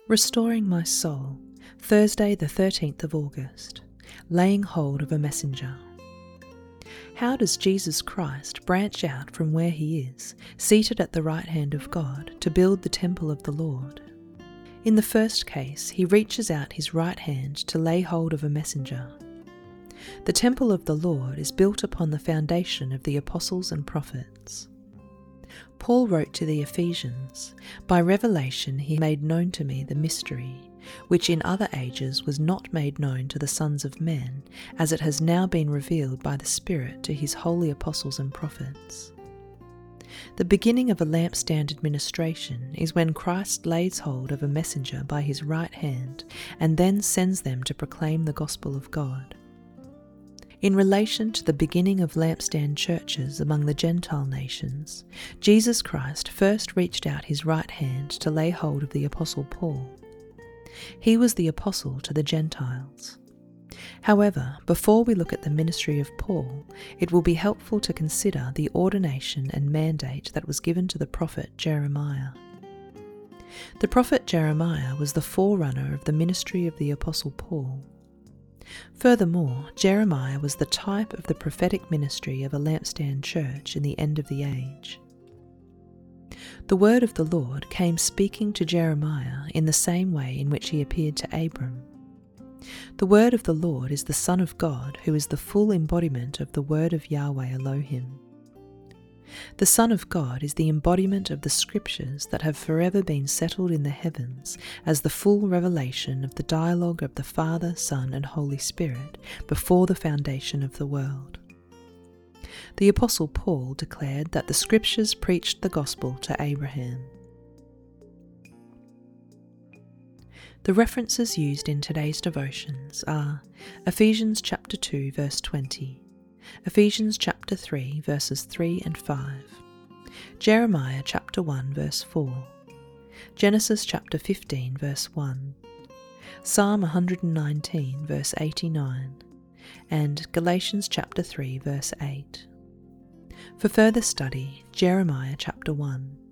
Restoring my soul, Thursday the 13th of August, laying hold of a messenger. How does Jesus Christ branch out from where he is, seated at the right hand of God, to build the temple of the Lord? In the first case, he reaches out his right hand to lay hold of a messenger. The temple of the Lord is built upon the foundation of the apostles and prophets. Paul wrote to the Ephesians, "By revelation he made known to me the mystery, which in other ages was not made known to the sons of men, as it has now been revealed by the Spirit to his holy apostles and prophets." The beginning of a lampstand administration is when Christ lays hold of a messenger by his right hand and then sends them to proclaim the gospel of God. In relation to the beginning of lampstand churches among the Gentile nations, Jesus Christ first reached out his right hand to lay hold of the Apostle Paul. He was the apostle to the Gentiles. However, before we look at the ministry of Paul, it will be helpful to consider the ordination and mandate that was given to the prophet Jeremiah. The prophet Jeremiah was the forerunner of the ministry of the Apostle Paul. Furthermore, Jeremiah was the type of the prophetic ministry of a lampstand church in the end of the age. The word of the Lord came speaking to Jeremiah in the same way in which he appeared to Abram. The word of the Lord is the Son of God, who is the full embodiment of the word of Yahweh Elohim. The Son of God is the embodiment of the Scriptures that have forever been settled in the heavens as the full revelation of the dialogue of the Father, Son, and Holy Spirit before the foundation of the world. The Apostle Paul declared that the Scriptures preached the gospel to Abraham. The references used in today's devotions are Ephesians chapter 2 verse 20, Ephesians chapter 3 verses 3 and 5, Jeremiah chapter 1 verse 4, Genesis chapter 15 verse 1, Psalm 119 verse 89, and Galatians chapter 3 verse 8. For further study, Jeremiah chapter 1.